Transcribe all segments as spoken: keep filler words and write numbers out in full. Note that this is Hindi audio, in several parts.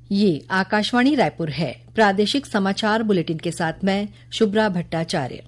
ये आकाशवाणी रायपुर है। प्रादेशिक समाचार बुलेटिन के साथ मैं शुभ्रा भट्टाचार्य।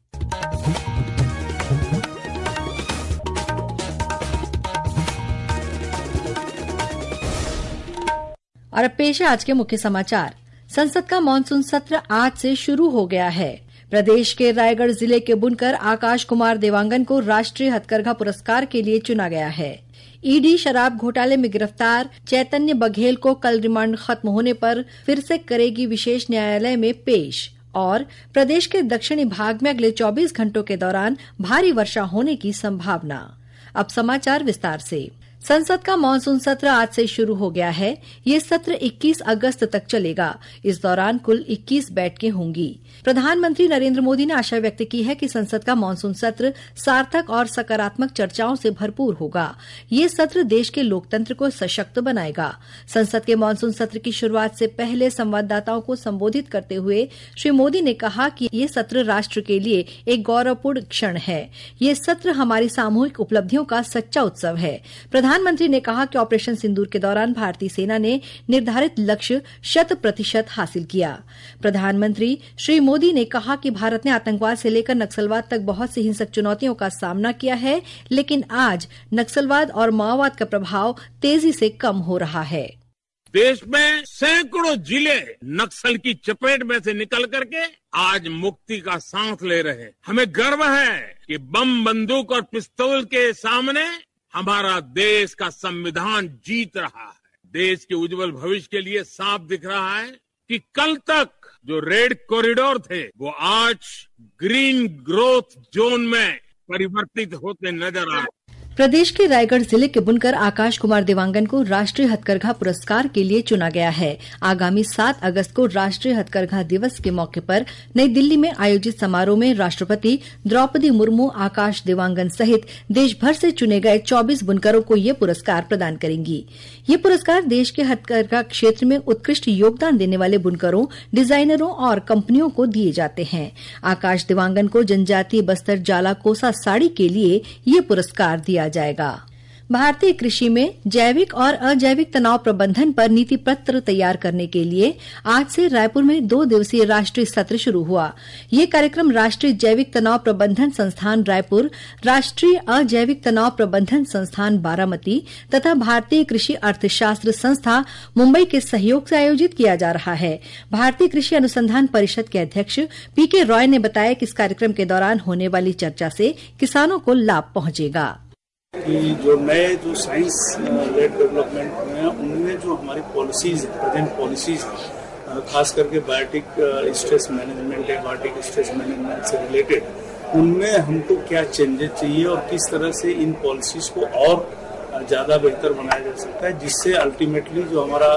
और अब पेश है आज के मुख्य समाचार। संसद का मानसून सत्र आज से शुरू हो गया है। प्रदेश के रायगढ़ जिले के बुनकर आकाश कुमार देवांगन को राष्ट्रीय हथकरघा पुरस्कार के लिए चुना गया है। ईडी शराब घोटाले में गिरफ्तार चैतन्य बघेल को कल रिमांड खत्म होने पर फिर से करेगी विशेष न्यायालय में पेश। और प्रदेश के दक्षिणी भाग में अगले चौबीस घंटों के दौरान भारी वर्षा होने की संभावना। अब समाचार विस्तार से। संसद का मानसून सत्र आज से शुरू हो गया है। ये सत्र इक्कीस अगस्त तक चलेगा। इस दौरान कुल इक्कीस बैठकें होंगी। प्रधानमंत्री नरेंद्र मोदी ने आशा व्यक्त की है कि संसद का मानसून सत्र सार्थक और सकारात्मक चर्चाओं से भरपूर होगा। ये सत्र देश के लोकतंत्र को सशक्त बनाएगा। संसद के मानसून सत्र की शुरुआत से पहले संवाददाताओं को संबोधित करते हुए श्री मोदी ने कहा कि ये सत्र राष्ट्र के लिए एक गौरवपूर्ण क्षण है। ये सत्र हमारी सामूहिक उपलब्धियों का सच्चा उत्सव है। प्रधानमंत्री ने कहा कि ऑपरेशन सिंदूर के दौरान भारतीय सेना ने निर्धारित लक्ष्य शत प्रतिशत हासिल किया। प्रधानमंत्री श्री मोदी ने कहा कि भारत ने आतंकवाद से लेकर नक्सलवाद तक बहुत सी हिंसक चुनौतियों का सामना किया है, लेकिन आज नक्सलवाद और माओवाद का प्रभाव तेजी से कम हो रहा है। देश में सैकड़ों जिले नक्सल की चपेट में से निकल करके आज मुक्ति का सांस ले रहे हैं। हमें गर्व है कि बम, बंदूक और पिस्तौल के सामने हमारा देश का संविधान जीत रहा है। देश के उज्जवल भविष्य के लिए साफ दिख रहा है कि कल तक जो रेड कॉरिडोर थे वो आज ग्रीन ग्रोथ जोन में परिवर्तित होते नजर आ रहे। प्रदेश के रायगढ़ जिले के बुनकर आकाश कुमार देवांगन को राष्ट्रीय हथकरघा पुरस्कार के लिए चुना गया है। आगामी सात अगस्त को राष्ट्रीय हथकरघा दिवस के मौके पर नई दिल्ली में आयोजित समारोह में राष्ट्रपति द्रौपदी मुर्मू आकाश देवांगन सहित देश भर से चुने गए चौबीस बुनकरों को ये पुरस्कार प्रदान करेंगी। ये पुरस्कार देश के हथकरघा क्षेत्र में उत्कृष्ट योगदान देने वाले बुनकरों, डिजाइनरों और कंपनियों को दिए जाते हैं। आकाश देवांगन को जनजातीय बस्तर जाला कोसा साड़ी के लिए ये पुरस्कार दिया जाएगा। भारतीय कृषि में जैविक और अजैविक तनाव प्रबंधन पर नीति पत्र तैयार करने के लिए आज से रायपुर में दो दिवसीय राष्ट्रीय सत्र शुरू हुआ। ये कार्यक्रम राष्ट्रीय जैविक तनाव प्रबंधन संस्थान रायपुर, राष्ट्रीय अजैविक तनाव प्रबंधन संस्थान बारामती तथा भारतीय कृषि अर्थशास्त्र संस्था मुंबई के सहयोग से आयोजित किया जा रहा है। भारतीय कृषि अनुसंधान परिषद के अध्यक्ष पी के रॉय ने बताया कि इस कार्यक्रम के दौरान होने वाली चर्चा से किसानों को लाभ पहुंचेगा। कि जो नए जो साइंस लेड डेवलपमेंट में उनमें जो हमारी पॉलिसीज प्रेजेंट पॉलिसीज खास करके बायोटिक स्ट्रेस मैनेजमेंट है, बायोटिक स्ट्रेस मैनेजमेंट से रिलेटेड, उनमें हमको क्या चेंजेस चाहिए और किस तरह से इन पॉलिसीज को और ज़्यादा बेहतर बनाया जा सकता है, जिससे अल्टीमेटली जो हमारा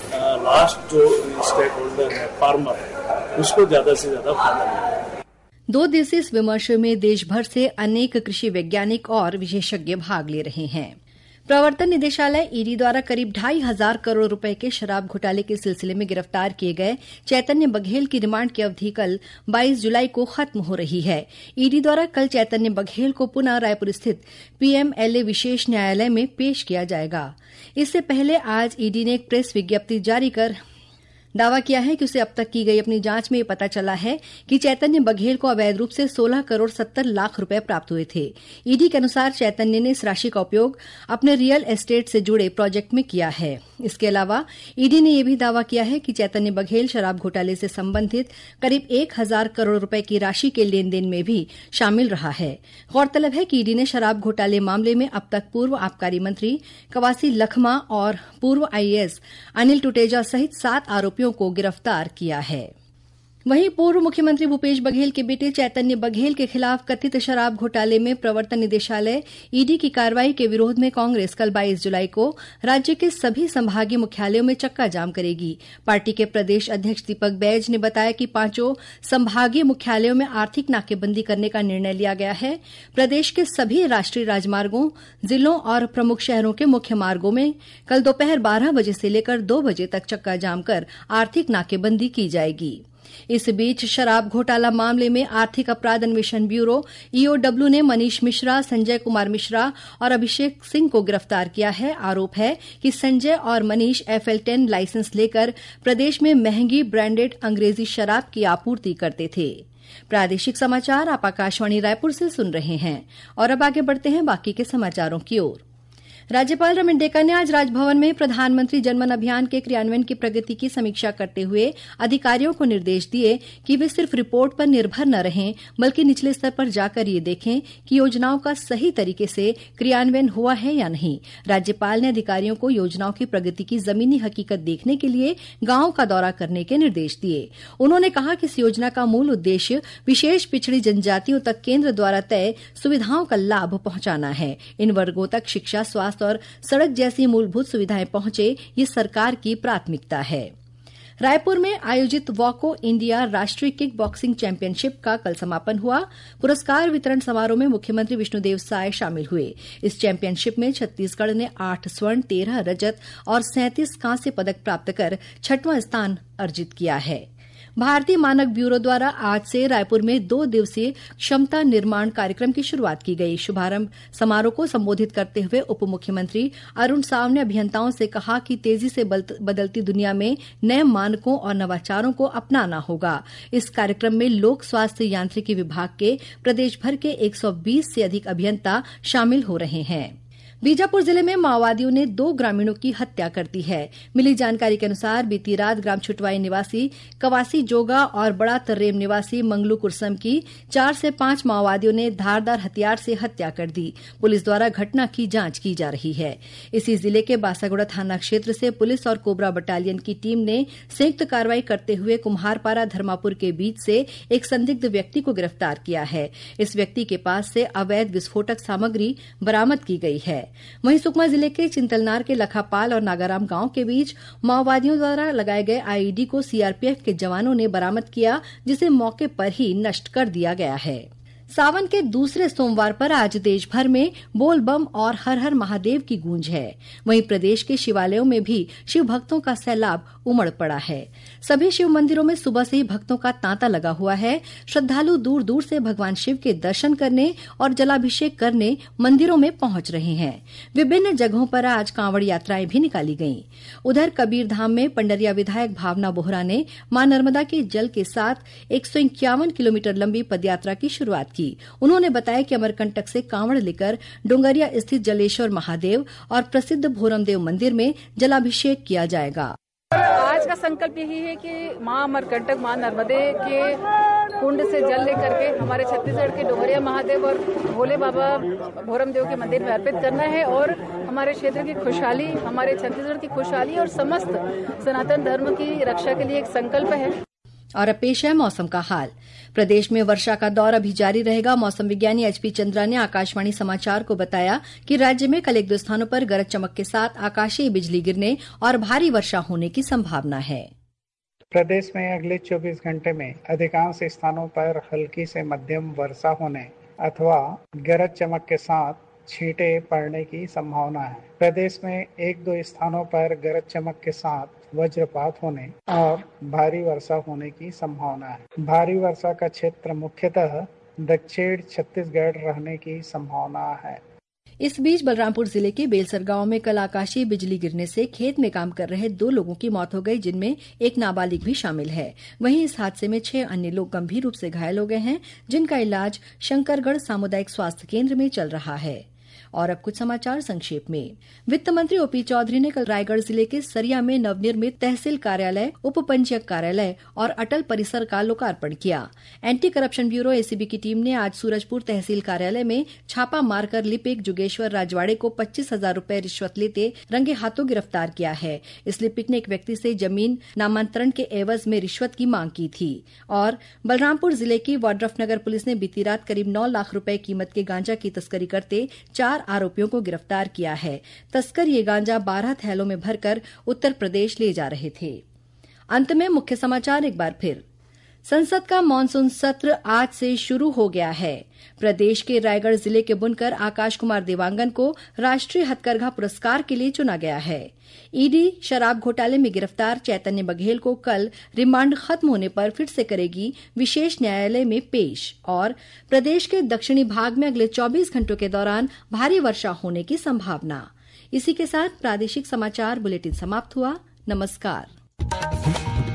लास्ट जो स्टेक होल्डर है, फार्मर है, उसको ज़्यादा से ज़्यादा फायदा मिले। दो दिवसीय इस विमर्श में देश भर से अनेक कृषि वैज्ञानिक और विशेषज्ञ भाग ले रहे हैं। प्रवर्तन निदेशालय ईडी द्वारा करीब ढाई हजार करोड़ रुपए के शराब घोटाले के सिलसिले में गिरफ्तार किए गए चैतन्य बघेल की रिमांड की अवधि कल बाईस जुलाई को खत्म हो रही है। ईडी द्वारा कल चैतन्य बघेल को पुनः रायपुर स्थित पीएमएलए विशेष न्यायालय में पेश किया जाएगा। इससे पहले आज ईडी ने एक प्रेस विज्ञप्ति जारी कर दावा किया है कि उसे अब तक की गई अपनी जांच में ये पता चला है कि चैतन्य बघेल को अवैध रूप से सोलह करोड़ सत्तर लाख रुपए प्राप्त हुए थे। ईडी के अनुसार चैतन्य ने इस राशि का उपयोग अपने रियल एस्टेट से जुड़े प्रोजेक्ट में किया है। इसके अलावा ईडी ने यह भी दावा किया है कि चैतन्य बघेल शराब घोटाले से संबंधित करीब एक हजार करोड़ रुपए की राशि के लेन देन में भी शामिल रहा है। गौरतलब है कि ईडी ने शराब घोटाले मामले में अब तक पूर्व आबकारी मंत्री कवासी लखमा और पूर्व आईएएस अनिल टुटेजा सहित सात आरोपियों को गिरफ्तार किया है। वहीं पूर्व मुख्यमंत्री भूपेश बघेल के बेटे चैतन्य बघेल के खिलाफ कथित शराब घोटाले में प्रवर्तन निदेशालय ईडी की कार्रवाई के विरोध में कांग्रेस कल बाईस जुलाई को राज्य के सभी संभागीय मुख्यालयों में चक्का जाम करेगी। पार्टी के प्रदेश अध्यक्ष दीपक बैज ने बताया कि पांचों संभागीय मुख्यालयों में आर्थिक नाकेबंदी करने का निर्णय लिया गया है। प्रदेश के सभी राष्ट्रीय राजमार्गों, जिलों और प्रमुख शहरों के मुख्य मार्गों में कल दोपहर बारह बजे से लेकर दो बजे तक चक्का जाम कर आर्थिक नाकेबंदी की जाएगी। इस बीच शराब घोटाला मामले में आर्थिक अपराध अन्वेषण ब्यूरो ईओडब्ल्यू ने मनीष मिश्रा, संजय कुमार मिश्रा और अभिषेक सिंह को गिरफ्तार किया है। आरोप है कि संजय और मनीष एफएल टेन लाइसेंस लेकर प्रदेश में महंगी ब्रांडेड अंग्रेजी शराब की आपूर्ति करते थे। प्रादेशिक समाचार आप आकाशवाणी रायपुर से सुन रहे हैं और अब आगे बढ़ते हैं बाकी के समाचारों की ओर। राज्यपाल रमन डेका ने आज राजभवन में प्रधानमंत्री जनमन अभियान के क्रियान्वयन की प्रगति की समीक्षा करते हुए अधिकारियों को निर्देश दिए कि वे सिर्फ रिपोर्ट पर निर्भर न रहें, बल्कि निचले स्तर पर जाकर ये देखें कि योजनाओं का सही तरीके से क्रियान्वयन हुआ है या नहीं। राज्यपाल ने अधिकारियों को योजनाओं की प्रगति की जमीनी हकीकत देखने के लिए गांवों का दौरा करने के निर्देश दिए। उन्होंने कहा कि इस योजना का मूल उद्देश्य विशेष पिछड़ी जनजातियों तक केंद्र द्वारा तय सुविधाओं का लाभ पहुंचाना है। इन वर्गों तक शिक्षा, स्वास्थ्य और सड़क जैसी मूलभूत सुविधाएं पहुंचे, ये सरकार की प्राथमिकता है। रायपुर में आयोजित वॉको इंडिया राष्ट्रीय किक बॉक्सिंग चैंपियनशिप का कल समापन हुआ। पुरस्कार वितरण समारोह में मुख्यमंत्री विष्णुदेव साय शामिल हुए। इस चैंपियनशिप में छत्तीसगढ़ ने आठ स्वर्ण, तेरह रजत और सैंतीस कांस्य पदक प्राप्त कर छठवां स्थान अर्जित किया है। भारतीय मानक ब्यूरो द्वारा आज से रायपुर में दो दिवसीय क्षमता निर्माण कार्यक्रम की शुरुआत की गई। शुभारंभ समारोह को संबोधित करते हुए उप मुख्यमंत्री अरुण साव ने अभियंताओं से कहा कि तेजी से बदलती दुनिया में नए मानकों और नवाचारों को अपनाना होगा। इस कार्यक्रम में लोक स्वास्थ्य यांत्रिकी विभाग के प्रदेश भर के एक सौ बीस से अधिक अभियंता शामिल हो रहे हैं। बीजापुर जिले में माओवादियों ने दो ग्रामीणों की हत्या कर दी है। मिली जानकारी के अनुसार बीती रात ग्राम छुटवाई निवासी कवासी जोगा और बड़ा तर्रेम निवासी मंगलू कुरसम की चार से पांच माओवादियों ने धारदार हथियार से हत्या कर दी। पुलिस द्वारा घटना की जांच की जा रही है। इसी जिले के बासागुड़ा थाना क्षेत्र से पुलिस और कोबरा बटालियन की टीम ने संयुक्त कार्रवाई करते हुए कुम्हारपारा धर्मापुर के बीच से एक संदिग्ध व्यक्ति को गिरफ्तार किया है। इस व्यक्ति के पास से अवैध विस्फोटक सामग्री बरामद की गई है। वहीं सुकमा जिले के चिंतलनार के लखापाल और नागाराम गांव के बीच माओवादियों द्वारा लगाए गए आईईडी को सीआरपीएफ के जवानों ने बरामद किया, जिसे मौके पर ही नष्ट कर दिया गया है। सावन के दूसरे सोमवार पर आज देश भर में बोल बम और हर हर महादेव की गूंज है। वहीं प्रदेश के शिवालयों में भी शिव भक्तों का सैलाब उमड़ पड़ा है। सभी शिव मंदिरों में सुबह से ही भक्तों का तांता लगा हुआ है। श्रद्धालु दूर दूर से भगवान शिव के दर्शन करने और जलाभिषेक करने मंदिरों में पहुंच रहे हैं। विभिन्न जगहों पर आज कांवड़ यात्राएं भी निकाली गईं। उधर कबीरधाम में पंडरिया विधायक भावना बोहरा ने मां नर्मदा के जल के साथ एक सौ इक्यावन किलोमीटर लंबी पदयात्रा की शुरुआत की। उन्होंने बताया कि अमरकंटक से कांवड़ लेकर डोंगरिया स्थित जलेश्वर महादेव और प्रसिद्ध भोरमदेव मंदिर में जलाभिषेक किया जाएगा। आज का संकल्प यही है कि मां अमरकंटक, मां नर्मदे के कुंड से जल लेकर के हमारे छत्तीसगढ़ के डोंगरिया महादेव और भोले बाबा भोरमदेव के मंदिर में अर्पित करना है और हमारे क्षेत्र की खुशहाली, हमारे छत्तीसगढ़ की खुशहाली और समस्त सनातन धर्म की रक्षा के लिए एक संकल्प है। और अब पेश है मौसम का हाल। प्रदेश में वर्षा का दौर अभी जारी रहेगा। मौसम विज्ञानी एचपी चंद्रा ने आकाशवाणी समाचार को बताया कि राज्य में कल एक दो स्थानों पर गरज चमक के साथ आकाशीय बिजली गिरने और भारी वर्षा होने की संभावना है। प्रदेश में अगले चौबीस घंटे में अधिकांश स्थानों पर हल्की से मध्यम वर्षा होने अथवा गरज चमक के साथ छींटे पड़ने की संभावना है। प्रदेश में एक दो स्थानों पर गरज चमक के साथ वज्रपात होने और भारी वर्षा होने की संभावना है। भारी वर्षा का क्षेत्र मुख्यतः दक्षिण छत्तीसगढ़ रहने की संभावना है। इस बीच बलरामपुर जिले के बेलसर गांव में कल आकाशीय बिजली गिरने से खेत में काम कर रहे दो लोगों की मौत हो गई, जिनमें एक नाबालिग भी शामिल है। वहीं इस हादसे में छह अन्य लोग गंभीर रूप से घायल हो गए हैं, जिनका इलाज शंकरगढ़ सामुदायिक स्वास्थ्य केंद्र में चल रहा है। और अब कुछ समाचार संक्षेप में। वित्त मंत्री ओपी चौधरी ने कल रायगढ़ जिले के सरिया में नवनिर्मित तहसील कार्यालय, उप पंचायत कार्यालय और अटल परिसर का लोकार्पण किया। एंटी करप्शन ब्यूरो एसीबी की टीम ने आज सूरजपुर तहसील कार्यालय में छापा मारकर लिपिक जुगेश्वर राजवाड़े को पच्चीस हजार रूपये रिश्वत लेते रंगे हाथों गिरफ्तार किया है। इस लिपिक ने एक व्यक्ति से जमीन नामांतरण के एवज में रिश्वत की मांग की थी। और बलरामपुर जिले की वाड्रफनगर पुलिस ने बीती रात करीब नौ लाख रूपये कीमत के गांजा की तस्करी करते चार आरोपियों को गिरफ्तार किया है। तस्कर ये गांजा बारह थैलों में भरकर उत्तर प्रदेश ले जा रहे थे। अंत में मुख्य समाचार एक बार फिर। संसद का मानसून सत्र आज से शुरू हो गया है। प्रदेश के रायगढ़ जिले के बुनकर आकाश कुमार देवांगन को राष्ट्रीय हथकरघा पुरस्कार के लिए चुना गया है। ईडी शराब घोटाले में गिरफ्तार चैतन्य बघेल को कल रिमांड खत्म होने पर फिर से करेगी विशेष न्यायालय में पेश। और प्रदेश के दक्षिणी भाग में अगले चौबीस घंटों के दौरान भारी वर्षा होने की संभावना। इसी के साथ प्रादेशिक समाचार बुलेटिन समाप्त हुआ। नमस्कार।